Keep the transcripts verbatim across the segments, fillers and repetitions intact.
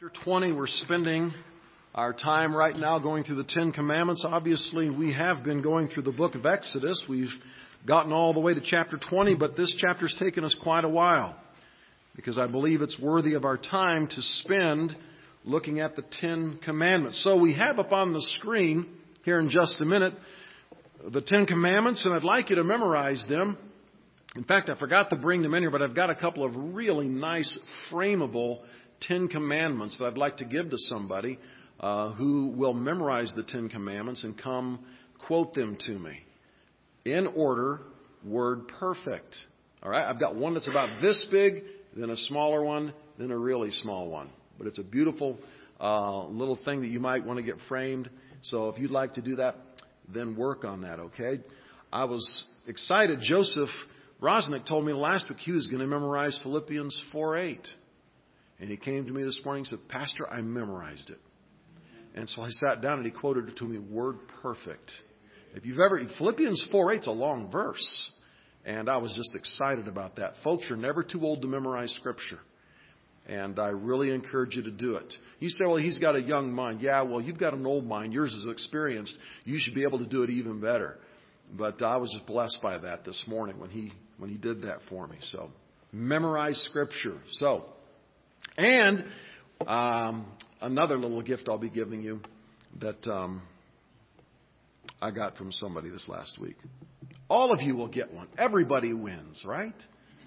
Chapter twenty, we're spending our time right now going through the Ten Commandments. Obviously, we have been going through the book of Exodus. We've gotten all the way to chapter twenty, but this chapter's taken us quite a while because I believe it's worthy of our time to spend looking at the Ten Commandments. So we have up on the screen here in just a minute the Ten Commandments, and I'd like you to memorize them. In fact, I forgot to bring them in here, but I've got a couple of really nice frameable Ten Commandments that I'd like to give to somebody uh, who will memorize the Ten Commandments and come quote them to me. In order, word perfect. All right, I've got one that's about this big, then a smaller one, then a really small one. But it's a beautiful uh, little thing that you might want to get framed. So if you'd like to do that, then work on that, okay? I was excited. Joseph Rosnick told me last week he was going to memorize Philippians four eight. And he came to me this morning and said, Pastor, I memorized it. And so I sat down and he quoted it to me, word perfect. If you've ever, Philippians four eight is a long verse. And I was just excited about that. Folks, you're never too old to memorize Scripture. And I really encourage you to do it. You say, well, he's got a young mind. Yeah, well, you've got an old mind. Yours is experienced. You should be able to do it even better. But I was just blessed by that this morning when he when he did that for me. So, memorize Scripture. So, and um, another little gift I'll be giving you that um, I got from somebody this last week. All of you will get one. Everybody wins, right?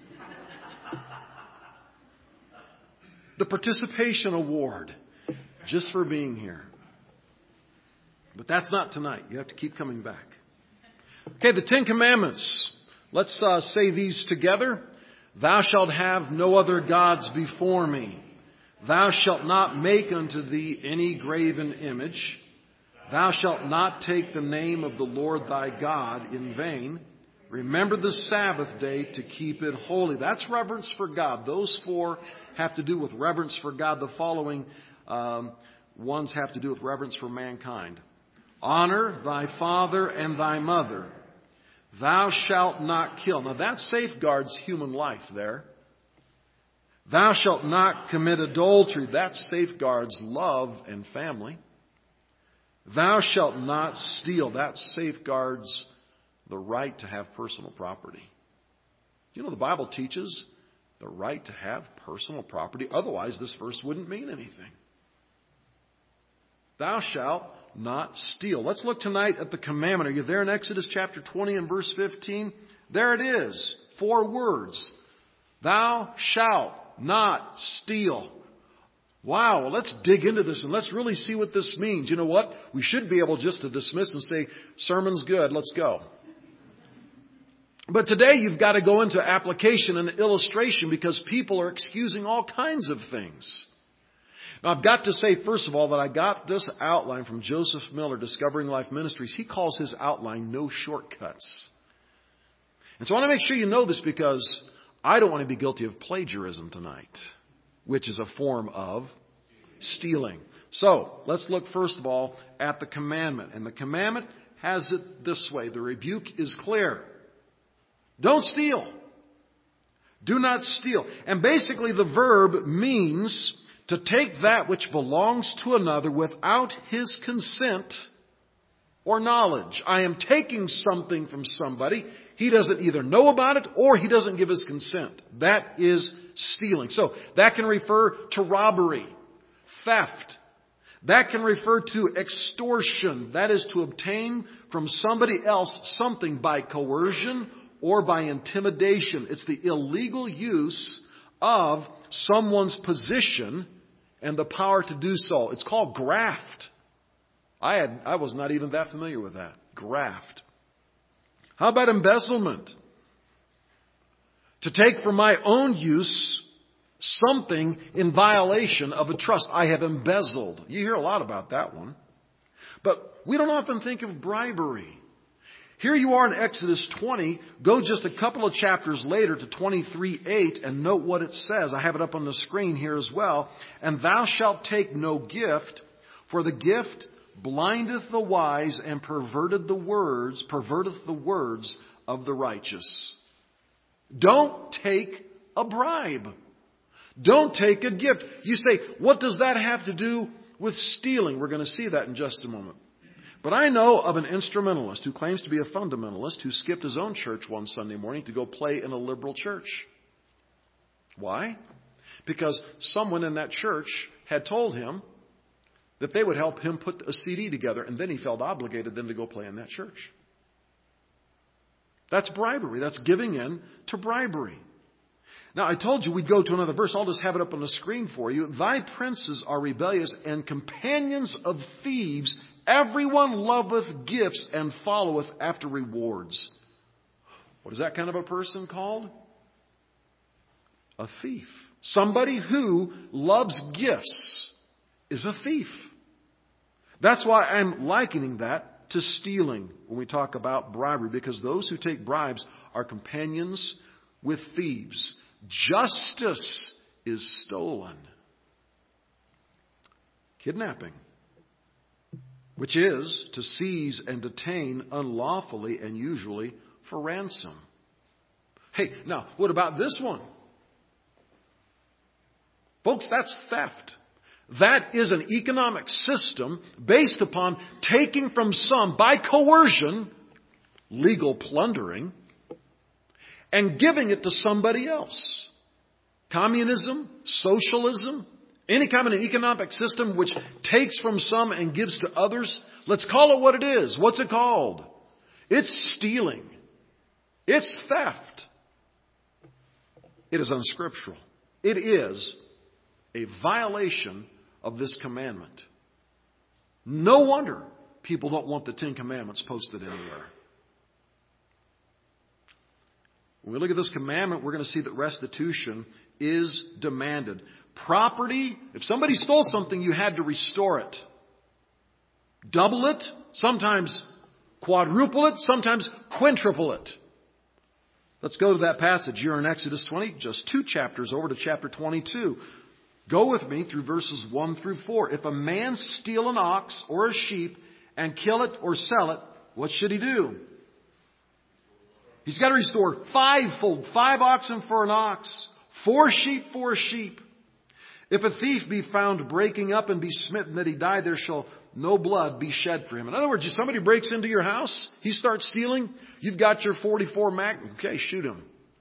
The participation award, just for being here. But that's not tonight. You have to keep coming back. Okay, the Ten Commandments. Let's uh, say these together. Thou shalt have no other gods before me. Thou shalt not make unto thee any graven image. Thou shalt not take the name of the Lord thy God in vain. Remember the Sabbath day to keep it holy. That's reverence for God. Those four have to do with reverence for God. The following um, ones have to do with reverence for mankind. Honor thy father and thy mother. Thou shalt not kill. Now that safeguards human life there. Thou shalt not commit adultery. That safeguards love and family. Thou shalt not steal. That safeguards the right to have personal property. You know, the Bible teaches the right to have personal property. Otherwise, this verse wouldn't mean anything. Thou shalt not steal. Let's look tonight at the commandment. Are you there in Exodus chapter twenty and verse fifteen? There it is. Four words. Thou shalt not steal. Wow, well, let's dig into this and let's really see what this means. You know what? We should be able just to dismiss and say, sermon's good, let's go. But today you've got to go into application and illustration because people are excusing all kinds of things. Now, I've got to say, first of all, that I got this outline from Joseph Miller, Discovering Life Ministries. He calls his outline No Shortcuts. And so I want to make sure you know this because I don't want to be guilty of plagiarism tonight, which is a form of stealing. So let's look first of all at the commandment. And the commandment has it this way. The rebuke is clear. Don't steal. Do not steal. And basically the verb means to take that which belongs to another without his consent or knowledge. I am taking something from somebody. He doesn't either know about it or he doesn't give his consent. That is stealing. So that can refer to robbery, theft. That can refer to extortion. That is to obtain from somebody else something by coercion or by intimidation. It's the illegal use of someone's position and the power to do so. It's called graft. I had I was not even that familiar with that. Graft. How about embezzlement? To take for my own use something in violation of a trust. I have embezzled. You hear a lot about that one. But we don't often think of bribery. Here you are in Exodus twenty. Go just a couple of chapters later to twenty-three eight and note what it says. I have it up on the screen here as well. And thou shalt take no gift, for the gift blindeth the wise and perverted the words, perverteth the words of the righteous. Don't take a bribe. Don't take a gift. You say, what does that have to do with stealing? We're going to see that in just a moment. But I know of an instrumentalist who claims to be a fundamentalist who skipped his own church one Sunday morning to go play in a liberal church. Why? Because someone in that church had told him that they would help him put a C D together, and then he felt obligated then to go play in that church. That's bribery. That's giving in to bribery. Now, I told you we'd go to another verse. I'll just have it up on the screen for you. Thy princes are rebellious and companions of thieves. Everyone loveth gifts and followeth after rewards. What is that kind of a person called? A thief. Somebody who loves gifts is a thief. That's why I'm likening that to stealing when we talk about bribery, because those who take bribes are companions with thieves. Justice is stolen. Kidnapping, which is to seize and detain unlawfully and usually for ransom. Hey, now, what about this one? Folks, that's theft. That is an economic system based upon taking from some by coercion, legal plundering, and giving it to somebody else. Communism, socialism, any kind of an economic system which takes from some and gives to others, let's call it what it is. What's it called? It's stealing. It's theft. It is unscriptural. It is a violation of this commandment. No wonder people don't want the Ten Commandments posted anywhere. When we look at this commandment, we're going to see that restitution is demanded. Property, if somebody stole something, you had to restore it. Double it, sometimes quadruple it, sometimes quintuple it. Let's go to that passage. You're in Exodus twenty, just two chapters over to chapter twenty-two. Go with me through verses one through four. If a man steal an ox or a sheep and kill it or sell it, what should he do? He's got to restore fivefold, five oxen for an ox, four sheep for a sheep. If a thief be found breaking up and be smitten that he die, there shall no blood be shed for him. In other words, if somebody breaks into your house, he starts stealing, you've got your forty-four Magnum. Okay, shoot him.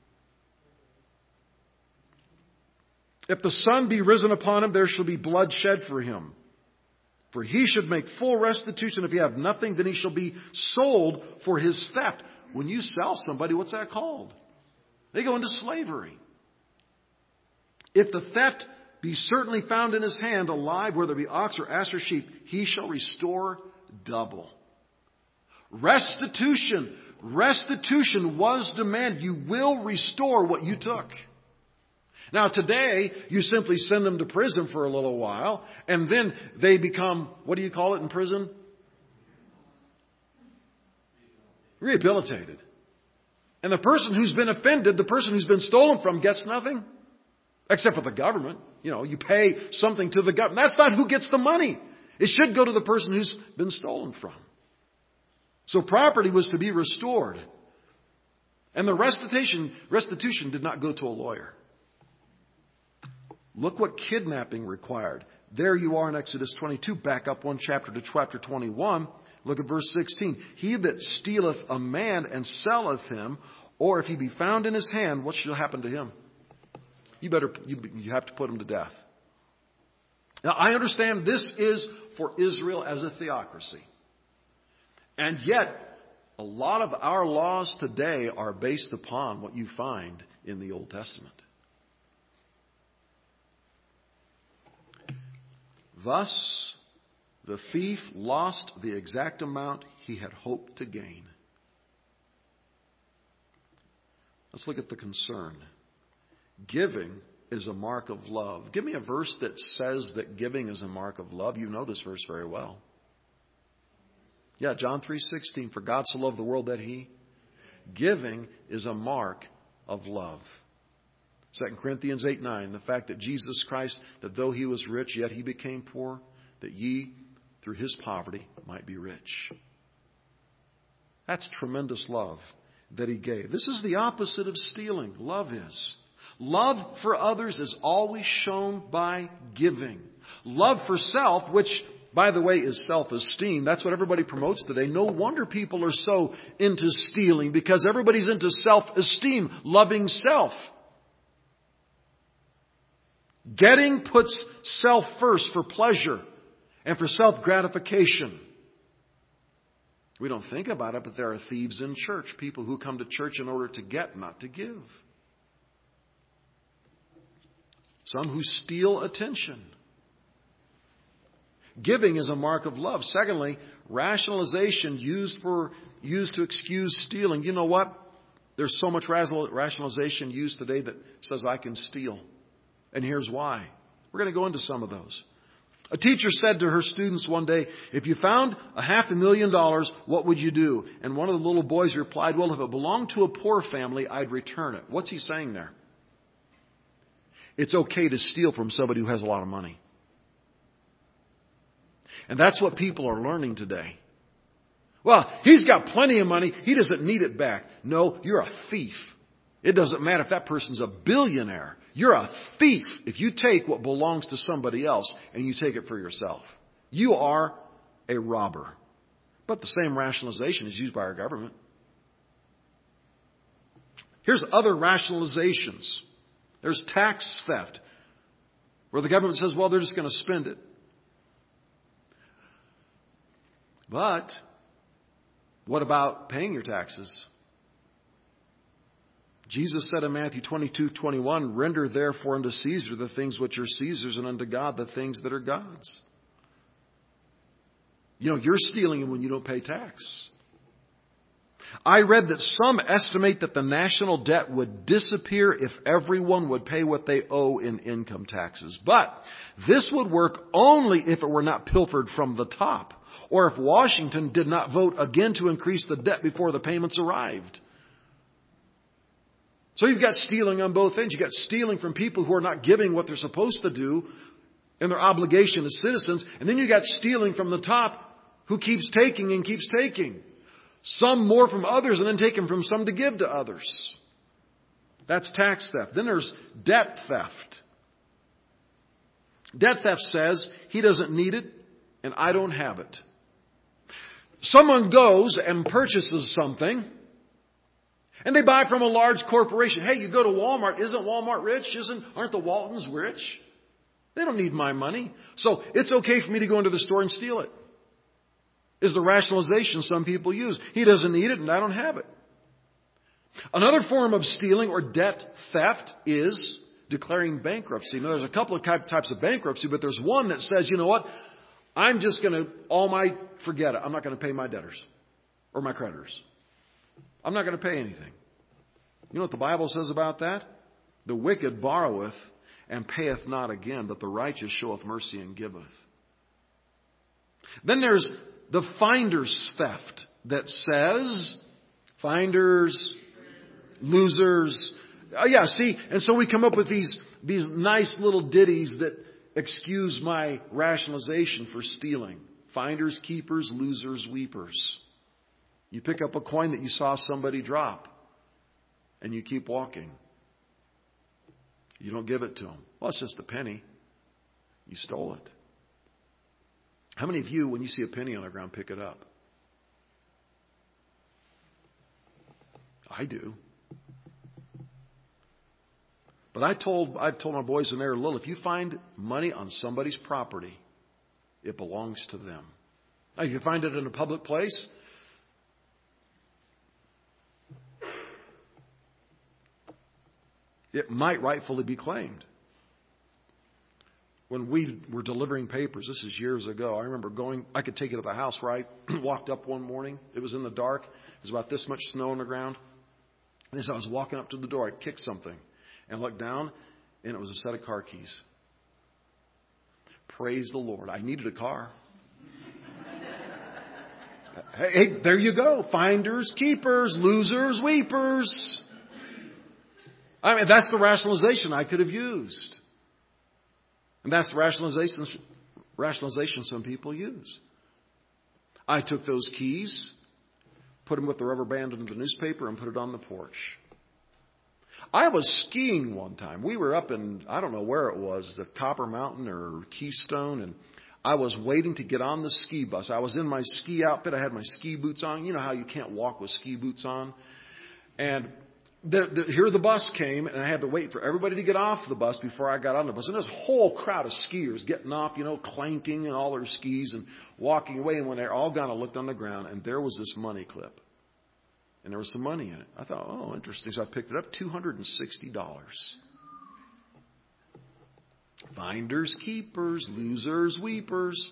If the sun be risen upon him, there shall be blood shed for him. For he should make full restitution. If he have nothing, then he shall be sold for his theft. When you sell somebody, what's that called? They go into slavery. If the theft be certainly found in his hand alive, whether it be ox or ass or sheep, he shall restore double. Restitution. Restitution was demanded. You will restore what you took. Now today, you simply send them to prison for a little while, and then they become, what do you call it in prison? Rehabilitated. And the person who's been offended, the person who's been stolen from, gets nothing. Except for the government. You know, you pay something to the government. That's not who gets the money. It should go to the person who's been stolen from. So property was to be restored. And the restitution, restitution did not go to a lawyer. Look what kidnapping required. There you are in Exodus twenty-two. Back up one chapter to chapter twenty-one. Look at verse sixteen. He that stealeth a man and selleth him, or if he be found in his hand, what shall happen to him? You better, you, you have to put him to death. Now, I understand this is for Israel as a theocracy. And yet, a lot of our laws today are based upon what you find in the Old Testament. Thus, the thief lost the exact amount he had hoped to gain. Let's look at the concern. Giving is a mark of love. Give me a verse that says that giving is a mark of love. You know this verse very well. Yeah, John three sixteen. For God so loved the world that he. Giving is a mark of love. Second Corinthians eight nine. The fact that Jesus Christ, that though he was rich, yet he became poor, that ye, through his poverty, might be rich. That's tremendous love that he gave. This is the opposite of stealing. Love is. Love for others is always shown by giving. Love for self, which, by the way, is self-esteem. That's what everybody promotes today. No wonder people are so into stealing, because everybody's into self-esteem, loving self. Getting puts self first for pleasure and for self-gratification. We don't think about it, but there are thieves in church. People who come to church in order to get, not to give. Some who steal attention. Giving is a mark of love. Secondly, rationalization used for used to excuse stealing. You know what? There's so much rationalization used today that says I can steal. And here's why. We're going to go into some of those. A teacher said to her students one day, if you found a half a million dollars, what would you do? And one of the little boys replied, well, if it belonged to a poor family, I'd return it. What's he saying there? It's okay to steal from somebody who has a lot of money. And that's what people are learning today. Well, he's got plenty of money. He doesn't need it back. No, you're a thief. It doesn't matter if that person's a billionaire. You're a thief if you take what belongs to somebody else and you take it for yourself. You are a robber. But the same rationalization is used by our government. Here's other rationalizations. There's tax theft, where the government says, well, they're just going to spend it. But what about paying your taxes? Jesus said in Matthew twenty-two twenty-one, render therefore unto Caesar the things which are Caesar's, and unto God the things that are God's. You know, you're stealing when you don't pay tax. I read that some estimate that the national debt would disappear if everyone would pay what they owe in income taxes. But this would work only if it were not pilfered from the top, or if Washington did not vote again to increase the debt before the payments arrived. So you've got stealing on both ends. You've got stealing from people who are not giving what they're supposed to do in their obligation as citizens. And then you've got stealing from the top who keeps taking and keeps taking. Some more from others and then taking from some to give to others. That's tax theft. Then there's debt theft. Debt theft says he doesn't need it and I don't have it. Someone goes and purchases something, and they buy from a large corporation. Hey, you go to Walmart. Isn't Walmart rich? Isn't, aren't the Waltons rich? They don't need my money. So it's okay for me to go into the store and steal it. Is the rationalization some people use. He doesn't need it and I don't have it. Another form of stealing or debt theft is declaring bankruptcy. Now, there's a couple of types of bankruptcy, but there's one that says, you know what? I'm just going to, all my, forget it. I'm not going to pay my debtors or my creditors. I'm not going to pay anything. You know what the Bible says about that? The wicked borroweth and payeth not again, but the righteous showeth mercy and giveth. Then there's the finder's theft that says, finders, losers. Oh yeah, see, and so we come up with these, these nice little ditties that excuse my rationalization for stealing. Finders, keepers, losers, weepers. You pick up a coin that you saw somebody drop, and you keep walking. You don't give it to them. Well, it's just a penny. You stole it. How many of you, when you see a penny on the ground, pick it up? I do. But I told, I've told my boys when they were little, if you find money on somebody's property, it belongs to them. Now, if you find it in a public place, it might rightfully be claimed. When we were delivering papers, this is years ago, I remember going, I could take it to the house where I walked up one morning. It was in the dark. It was about this much snow on the ground. And as I was walking up to the door, I kicked something and looked down, and it was a set of car keys. Praise the Lord. I needed a car. hey, hey, there you go. Finders, keepers, losers, weepers. I mean, that's the rationalization I could have used. And that's the rationalization, rationalization some people use. I took those keys, put them with the rubber band into the newspaper, and put it on the porch. I was skiing one time. We were up in, I don't know where it was, the Copper Mountain or Keystone, and I was waiting to get on the ski bus. I was in my ski outfit. I had my ski boots on. You know how you can't walk with ski boots on? And the, the, here the bus came, and I had to wait for everybody to get off the bus before I got on the bus. And there's a whole crowd of skiers getting off, you know, clanking and all their skis and walking away. And when they're all gone, I looked on the ground, and there was this money clip. And there was some money in it. I thought, oh, interesting. So I picked it up, two hundred sixty dollars. Finders, keepers, losers, weepers.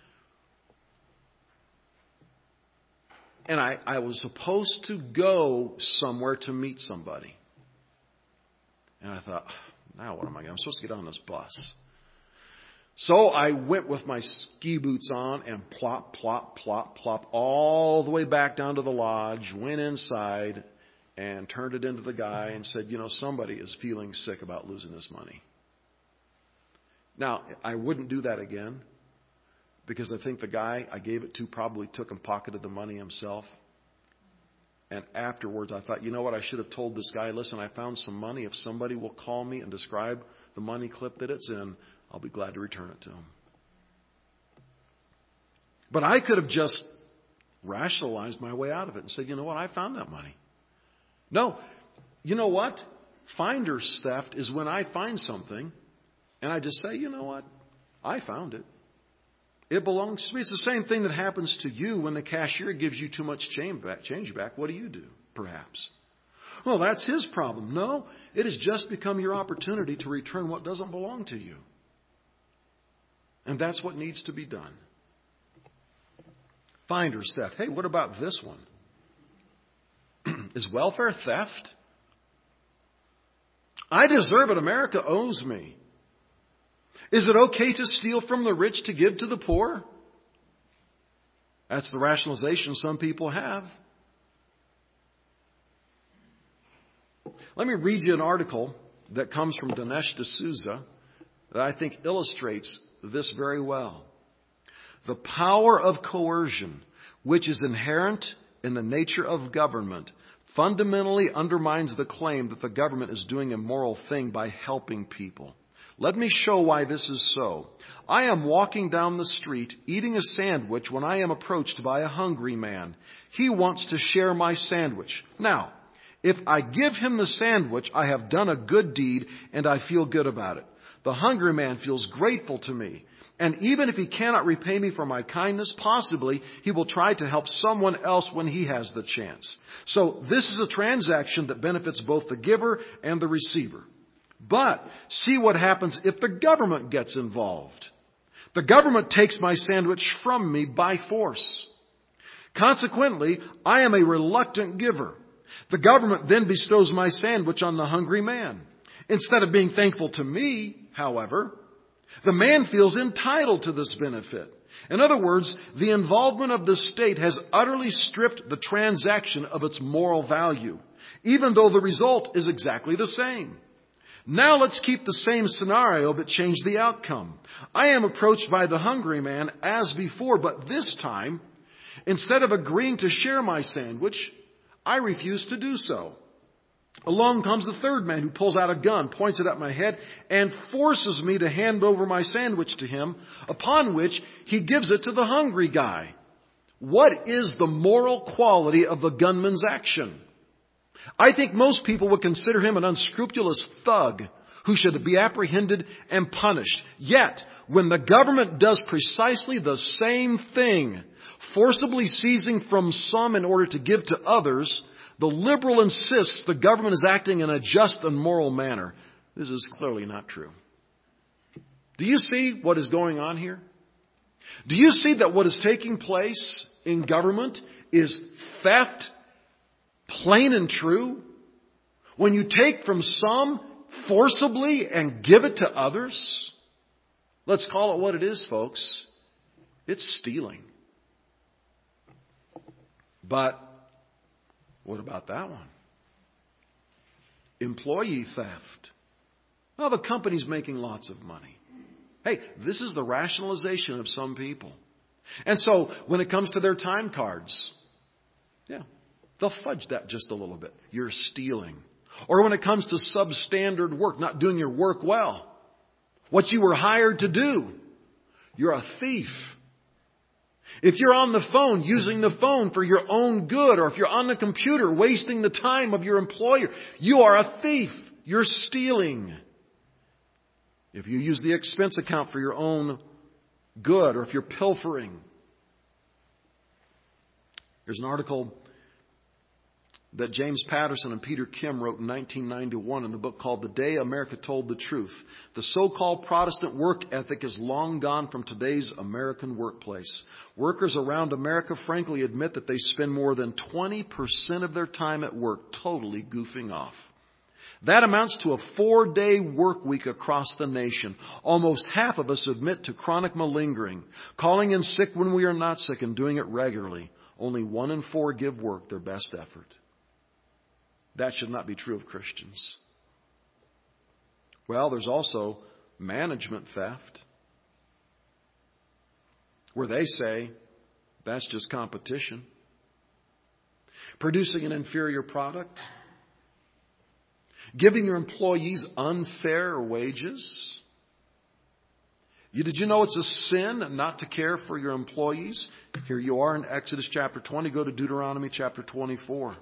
And I, I was supposed to go somewhere to meet somebody. And I thought, now what am I going to do? I'm supposed to get on this bus. So I went with my ski boots on and plop, plop, plop, plop all the way back down to the lodge, went inside and turned it into the guy and said, you know, somebody is feeling sick about losing this money. Now, I wouldn't do that again because I think the guy I gave it to probably took and pocketed the money himself. And afterwards, I thought, you know what? I should have told this guy, listen, I found some money. If somebody will call me and describe the money clip that it's in, I'll be glad to return it to him. But I could have just rationalized my way out of it and said, you know what? I found that money. No. You know what? Finder's theft is when I find something and I just say, you know what? I found it. It belongs to me. It's the same thing that happens to you when the cashier gives you too much change back. Change back. What do you do, perhaps? Well, that's his problem. No, it has just become your opportunity to return what doesn't belong to you. And that's what needs to be done. Finder's theft. Hey, what about this one? Is welfare theft? I deserve it. America owes me. Is it okay to steal from the rich to give to the poor? That's the rationalization some people have. Let me read you an article that comes from Dinesh D'Souza that I think illustrates this very well. The power of coercion, which is inherent in the nature of government, fundamentally undermines the claim that the government is doing a moral thing by helping people. Let me show why this is so. I am walking down the street eating a sandwich when I am approached by a hungry man. He wants to share my sandwich. Now, if I give him the sandwich, I have done a good deed and I feel good about it. The hungry man feels grateful to me. And even if he cannot repay me for my kindness, possibly he will try to help someone else when he has the chance. So this is a transaction that benefits both the giver and the receiver. But see what happens if the government gets involved. The government takes my sandwich from me by force. Consequently, I am a reluctant giver. The government then bestows my sandwich on the hungry man. Instead of being thankful to me, however, the man feels entitled to this benefit. In other words, the involvement of the state has utterly stripped the transaction of its moral value, even though the result is exactly the same. Now let's keep the same scenario but change the outcome. I am approached by the hungry man as before, but this time, instead of agreeing to share my sandwich, I refuse to do so. Along comes the third man who pulls out a gun, points it at my head, and forces me to hand over my sandwich to him, upon which he gives it to the hungry guy. What is the moral quality of the gunman's action? I think most people would consider him an unscrupulous thug who should be apprehended and punished. Yet, when the government does precisely the same thing, forcibly seizing from some in order to give to others, the liberal insists the government is acting in a just and moral manner. This is clearly not true. Do you see what is going on here? Do you see that what is taking place in government is theft, plain and true? When you take from some forcibly and give it to others, let's call it what it is, folks. It's stealing. But what about that one? Employee theft. Well, the company's making lots of money. Hey, this is the rationalization of some people. And so when it comes to their time cards, yeah, they'll fudge that just a little bit. You're stealing. Or when it comes to substandard work, not doing your work well. What you were hired to do. You're a thief. If you're on the phone, using the phone for your own good, or if you're on the computer wasting the time of your employer, you are a thief. You're stealing. If you use the expense account for your own good, or if you're pilfering. There's an article that James Patterson and Peter Kim wrote in nineteen ninety-one in the book called The Day America Told the Truth. The so-called Protestant work ethic is long gone from today's American workplace. Workers around America frankly admit that they spend more than twenty percent of their time at work totally goofing off. That amounts to a four-day work week across the nation. Almost half of us admit to chronic malingering, calling in sick when we are not sick and doing it regularly. Only one in four give work their best effort. That should not be true of Christians. Well, there's also management theft, where they say that's just competition. Producing an inferior product. Giving your employees unfair wages. You, did you know it's a sin not to care for your employees? Here you are in Exodus chapter twenty. Go to Deuteronomy chapter twenty-four.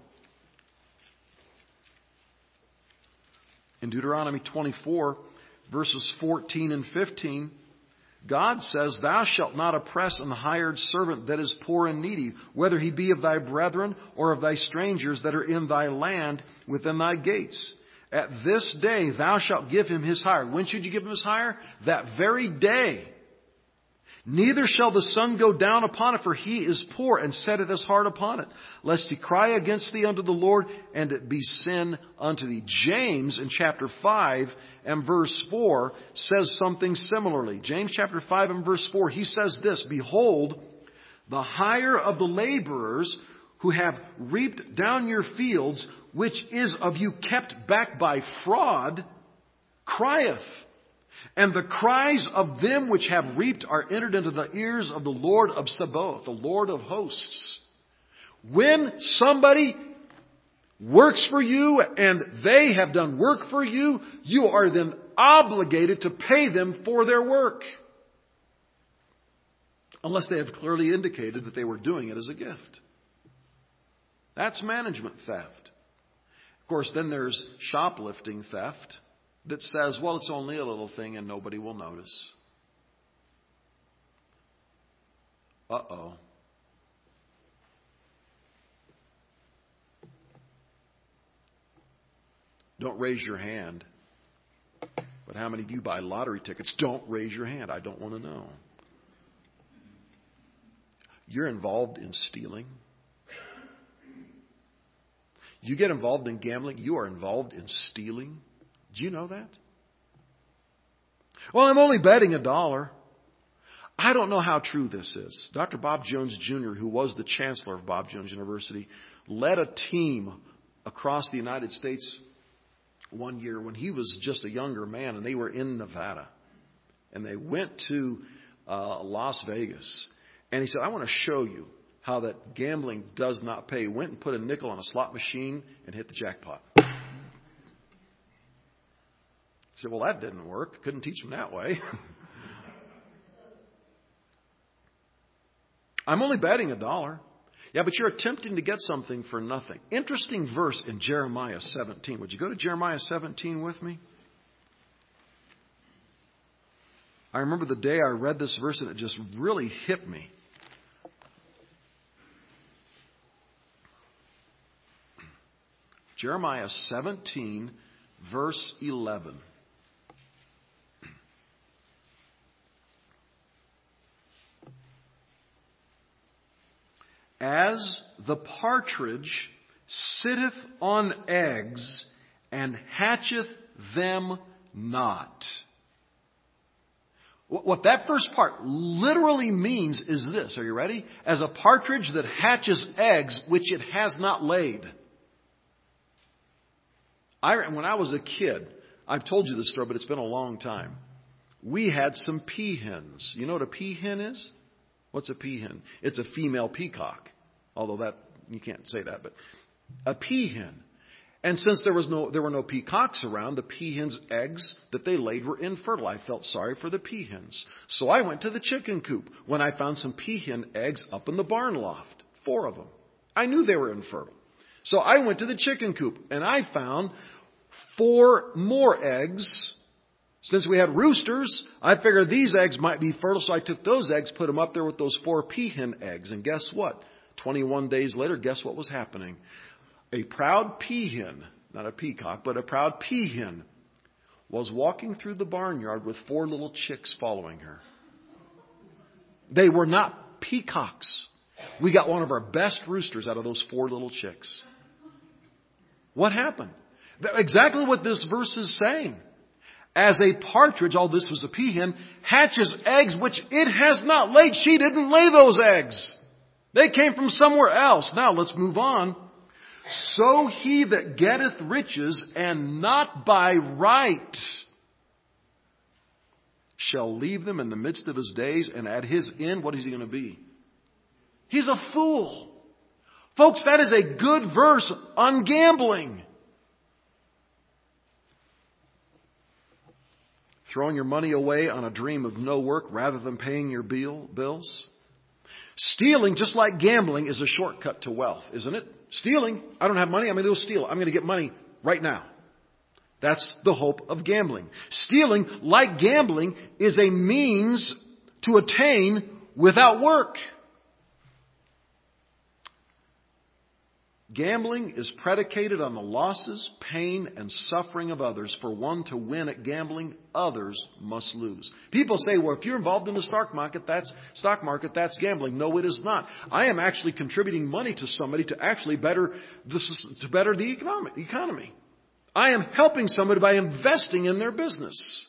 In Deuteronomy twenty-four, verses fourteen and fifteen, God says, Thou shalt not oppress an hired servant that is poor and needy, whether he be of thy brethren or of thy strangers that are in thy land within thy gates. At this day thou shalt give him his hire. When should you give him his hire? That very day. Neither shall the sun go down upon it, for he is poor, and setteth his heart upon it, lest he cry against thee unto the Lord, and it be sin unto thee. James in chapter five and verse four says something similarly. James chapter five and verse four, he says this, Behold, the hire of the laborers who have reaped down your fields, which is of you kept back by fraud, crieth. And the cries of them which have reaped are entered into the ears of the Lord of Sabaoth, the Lord of hosts. When somebody works for you and they have done work for you, you are then obligated to pay them for their work. Unless they have clearly indicated that they were doing it as a gift. That's management theft. Of course, then there's shoplifting theft. That says, well, it's only a little thing and nobody will notice. Uh-oh. Don't raise your hand. But how many of you buy lottery tickets? Don't raise your hand. I don't want to know. You're involved in stealing. You get involved in gambling, you are involved in stealing. Do you know that? Well, I'm only betting a dollar. I don't know how true this is. Doctor Bob Jones Junior, who was the chancellor of Bob Jones University, led a team across the United States one year when he was just a younger man, and they were in Nevada. And they went to uh, Las Vegas. And he said, I want to show you how that gambling does not pay. He went and put a nickel on a slot machine and hit the jackpot. He said, well, that didn't work. Couldn't teach them that way. I'm only betting a dollar. Yeah, but you're attempting to get something for nothing. Interesting verse in Jeremiah seventeen. Would you go to Jeremiah seventeen with me? I remember the day I read this verse and it just really hit me. Jeremiah seventeen, verse eleven. As the partridge sitteth on eggs and hatcheth them not. What that first part literally means is this. Are you ready? As a partridge that hatches eggs which it has not laid. I, when I was a kid, I've told you this story, but it's been a long time. We had some peahens. You know what a peahen is? What's a peahen? It's a female peacock. Although that, you can't say that, but a peahen. And since there was no, there were no peacocks around, the peahen's eggs that they laid were infertile. I felt sorry for the peahens. So I went to the chicken coop when I found some peahen eggs up in the barn loft. Four of them. I knew they were infertile. So I went to the chicken coop and I found four more eggs. Since we had roosters, I figured these eggs might be fertile. So I took those eggs, put them up there with those four peahen eggs. And guess what? twenty-one days later, guess what was happening? A proud peahen, not a peacock, but a proud peahen was walking through the barnyard with four little chicks following her. They were not peacocks. We got one of our best roosters out of those four little chicks. What happened? Exactly what this verse is saying. As a partridge, all this was a peahen, hatches eggs which it has not laid. She didn't lay those eggs. They came from somewhere else. Now let's move on. So he that getteth riches and not by right shall leave them in the midst of his days, and at his end, what is he going to be? He's a fool. Folks, that is a good verse on gambling. Throwing your money away on a dream of no work rather than paying your bill, bills. Stealing, just like gambling, is a shortcut to wealth, isn't it? Stealing, I don't have money, I'm going to go steal. I'm going to get money right now. That's the hope of gambling. Stealing, like gambling, is a means to attain without work. Gambling is predicated on the losses, pain, and suffering of others. For one to win at gambling, others must lose. People say, well, if you're involved in the stock market, that's stock market, that's gambling. No, it is not. I am actually contributing money to somebody to actually better this to better the economic economy. I am helping somebody by investing in their business.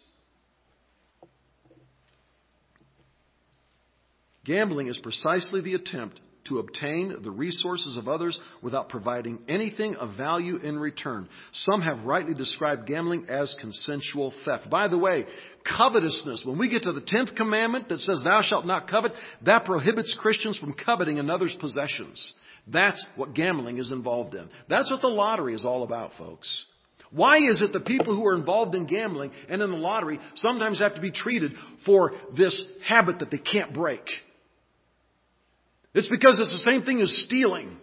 Gambling is precisely the attempt to obtain the resources of others without providing anything of value in return. Some have rightly described gambling as consensual theft. By the way, covetousness, when we get to the tenth commandment that says thou shalt not covet, that prohibits Christians from coveting another's possessions. That's what gambling is involved in. That's what the lottery is all about, folks. Why is it that people who are involved in gambling and in the lottery sometimes have to be treated for this habit that they can't break? It's because it's the same thing as stealing.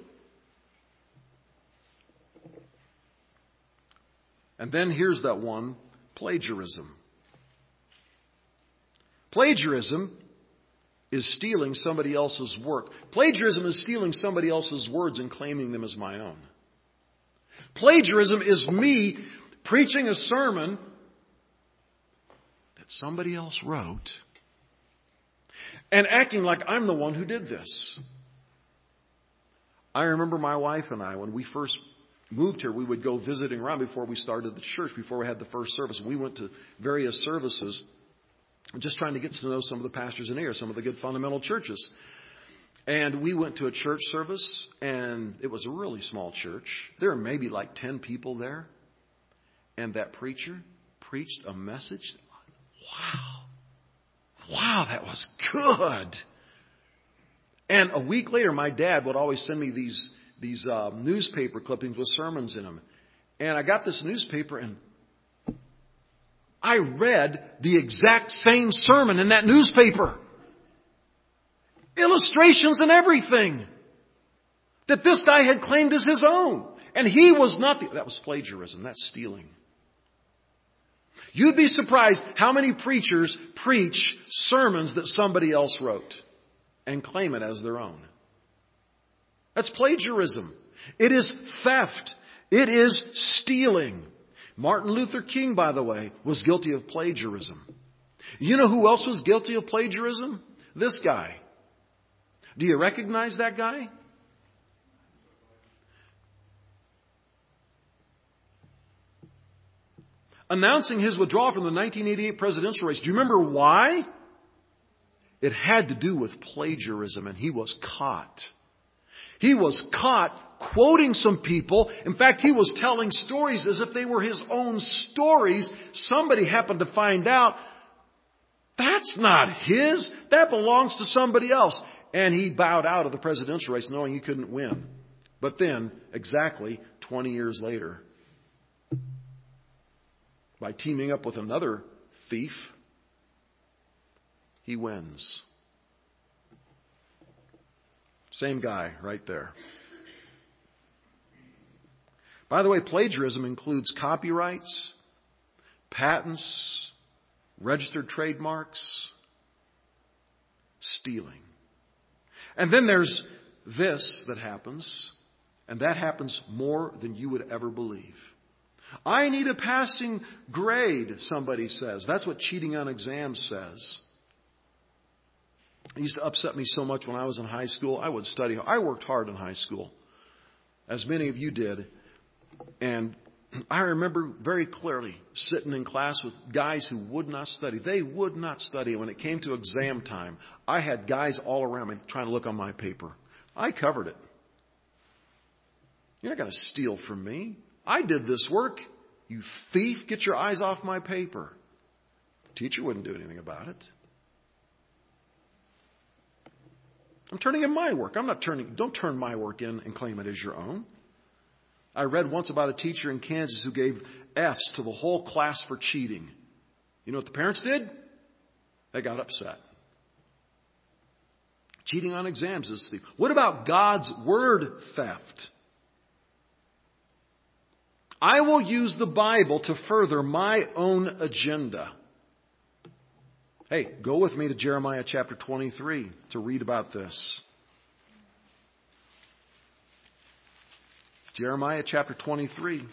And then here's that one, plagiarism. Plagiarism is stealing somebody else's work. Plagiarism is stealing somebody else's words and claiming them as my own. Plagiarism is me preaching a sermon that somebody else wrote and acting like I'm the one who did this. I remember my wife and I, when we first moved here, we would go visiting around before we started the church, before we had the first service. We went to various services, just trying to get to know some of the pastors in here, some of the good fundamental churches. And we went to a church service, and it was a really small church. There were maybe like ten people there. And that preacher preached a message. Wow. Wow, that was good. And a week later, my dad would always send me these these uh, newspaper clippings with sermons in them. And I got this newspaper, and I read the exact same sermon in that newspaper. Illustrations and everything that this guy had claimed as his own. And he was not the, that was plagiarism. That's stealing. You'd be surprised how many preachers preach sermons that somebody else wrote and claim it as their own. That's plagiarism. It is theft. It is stealing. Martin Luther King, by the way, was guilty of plagiarism. You know who else was guilty of plagiarism? This guy. Do you recognize that guy? Announcing his withdrawal from the nineteen eighty-eight presidential race. Do you remember why? It had to do with plagiarism, and he was caught. He was caught quoting some people. In fact, he was telling stories as if they were his own stories. Somebody happened to find out that's not his. That belongs to somebody else. And he bowed out of the presidential race knowing he couldn't win. But then, exactly twenty years later, by teaming up with another thief, he wins. Same guy right there. By the way, plagiarism includes copyrights, patents, registered trademarks, stealing. And then there's this that happens, and that happens more than you would ever believe. I need a passing grade, somebody says. That's what cheating on exams says. It used to upset me so much when I was in high school. I would study. I worked hard in high school, as many of you did. And I remember very clearly sitting in class with guys who would not study. They would not study. When it came to exam time, I had guys all around me trying to look on my paper. I covered it. You're not going to steal from me. I did this work. You thief, get your eyes off my paper. The teacher wouldn't do anything about it. I'm turning in my work. I'm not turning, don't turn my work in and claim it as your own. I read once about a teacher in Kansas who gave F's to the whole class for cheating. You know what the parents did? They got upset. Cheating on exams is thief. What about God's word theft? I will use the Bible to further my own agenda. Hey, go with me to Jeremiah chapter twenty-three to read about this. Jeremiah chapter twenty-three.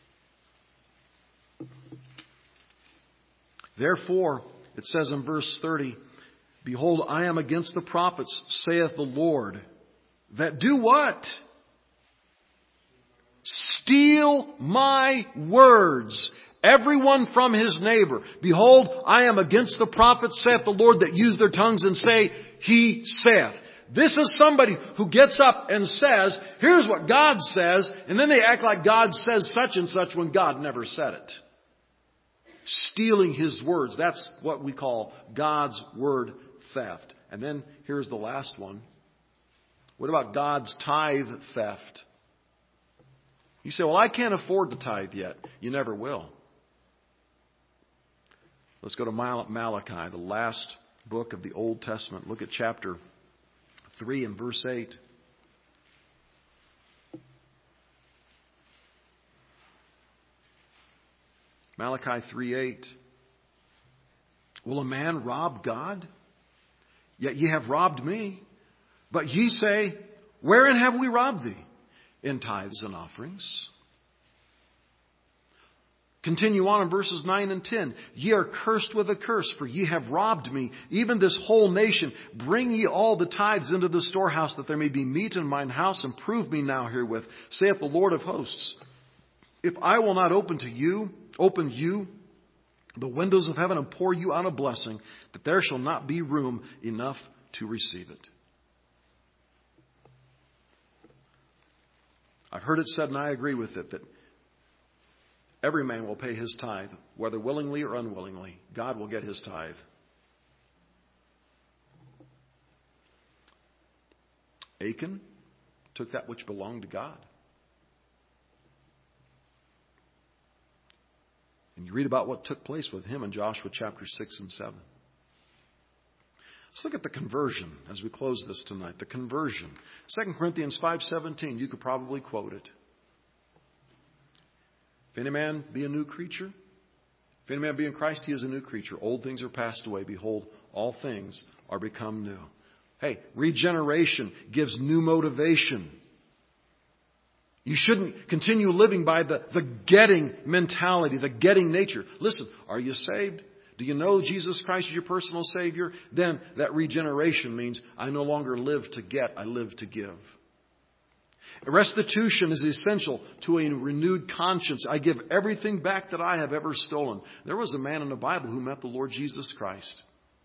Therefore, it says in verse thirty, Behold, I am against the prophets, saith the Lord, that do what? Steal my words, everyone from his neighbor. Behold, I am against the prophets, saith the Lord, that use their tongues and say, He saith. This is somebody who gets up and says, here's what God says, and then they act like God says such and such when God never said it. Stealing His words. That's what we call God's word theft. And then here's the last one. What about God's tithe theft? You say, well, I can't afford the tithe yet. You never will. Let's go to Malachi, the last book of the Old Testament. Look at chapter three and verse eight. Malachi three eight. Will a man rob God? Yet ye have robbed me. But ye say, wherein have we robbed thee? In tithes and offerings. Continue on in verses nine and ten. Ye are cursed with a curse, for ye have robbed me, even this whole nation. Bring ye all the tithes into the storehouse, that there may be meat in mine house, and prove me now herewith, saith the Lord of hosts. If I will not open to you, open you the windows of heaven, and pour you out a blessing, that there shall not be room enough to receive it. I've heard it said, and I agree with it, that every man will pay his tithe, whether willingly or unwillingly. God will get his tithe. Achan took that which belonged to God. And you read about what took place with him in Joshua chapter six and seven. Let's look at the conversion as we close this tonight. The conversion. Second Corinthians five seventeen. You could probably quote it. If any man be a new creature, if any man be in Christ, he is a new creature. Old things are passed away. Behold, all things are become new. Hey, regeneration gives new motivation. You shouldn't continue living by the, the getting mentality, the getting nature. Listen, are you saved? Do you know Jesus Christ is your personal Savior? Then that regeneration means I no longer live to get, I live to give. Restitution is essential to a renewed conscience. I give everything back that I have ever stolen. There was a man in the Bible who met the Lord Jesus Christ.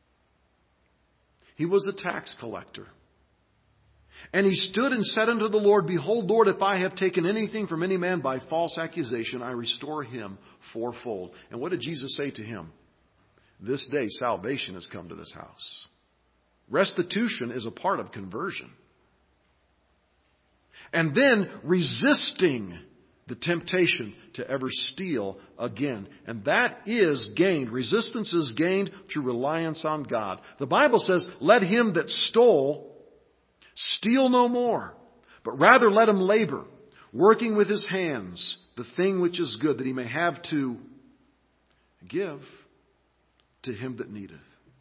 He was a tax collector. And he stood and said unto the Lord, Behold, Lord, if I have taken anything from any man by false accusation, I restore him fourfold. And what did Jesus say to him? This day salvation has come to this house. Restitution is a part of conversion. And then resisting the temptation to ever steal again. And that is gained. Resistance is gained through reliance on God. The Bible says, let him that stole steal no more, but rather let him labor, working with his hands the thing which is good, that he may have to give to him that needeth.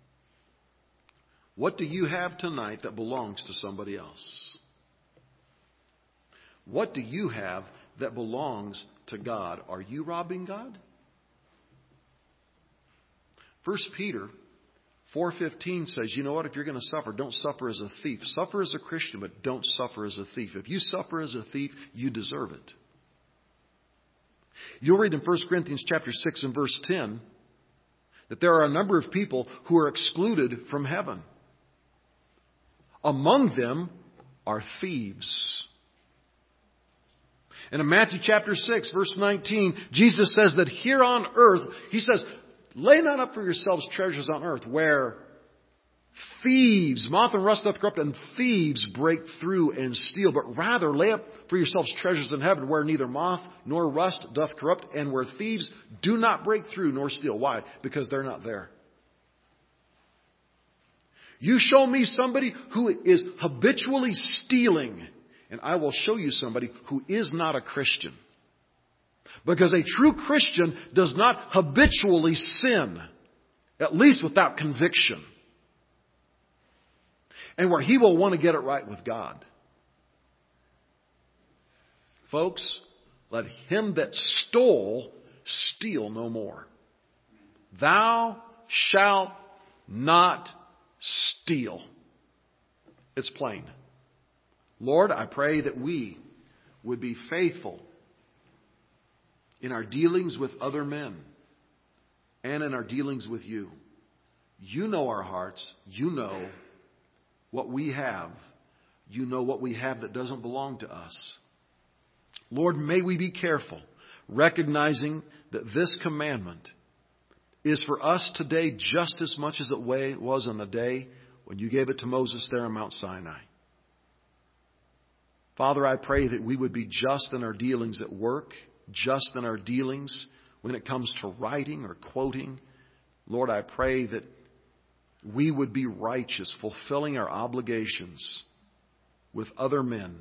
What do you have tonight that belongs to somebody else? What do you have that belongs to God? Are you robbing God? First Peter four fifteen says, you know what, if you're going to suffer, don't suffer as a thief. Suffer as a Christian, but don't suffer as a thief. If you suffer as a thief, you deserve it. You'll read in First Corinthians chapter six and verse ten that there are a number of people who are excluded from heaven. Among them are thieves. And in Matthew chapter six, verse nineteen, Jesus says that here on earth, He says, lay not up for yourselves treasures on earth where thieves, moth and rust doth corrupt, and thieves break through and steal. But rather lay up for yourselves treasures in heaven where neither moth nor rust doth corrupt, and where thieves do not break through nor steal. Why? Because they're not there. You show me somebody who is habitually stealing, and I will show you somebody who is not a Christian. Because a true Christian does not habitually sin, at least without conviction. And where he will want to get it right with God. Folks, let him that stole steal no more. Thou shalt not steal. It's plain. Lord, I pray that we would be faithful in our dealings with other men and in our dealings with you. You know our hearts. You know what we have. You know what we have that doesn't belong to us. Lord, may we be careful, recognizing that this commandment is for us today just as much as it was on the day when you gave it to Moses there on Mount Sinai. Father, I pray that we would be just in our dealings at work, just in our dealings when it comes to writing or quoting. Lord, I pray that we would be righteous, fulfilling our obligations with other men,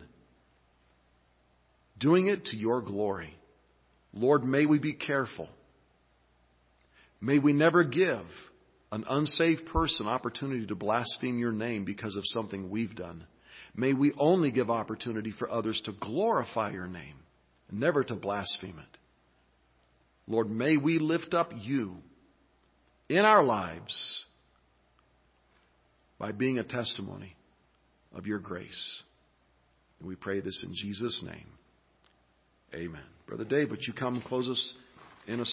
doing it to your glory. Lord, may we be careful. May we never give an unsaved person opportunity to blaspheme your name because of something we've done. May we only give opportunity for others to glorify your name, never to blaspheme it. Lord, may we lift up you in our lives by being a testimony of your grace. And we pray this in Jesus' name. Amen. Brother Dave, would you come and close us in a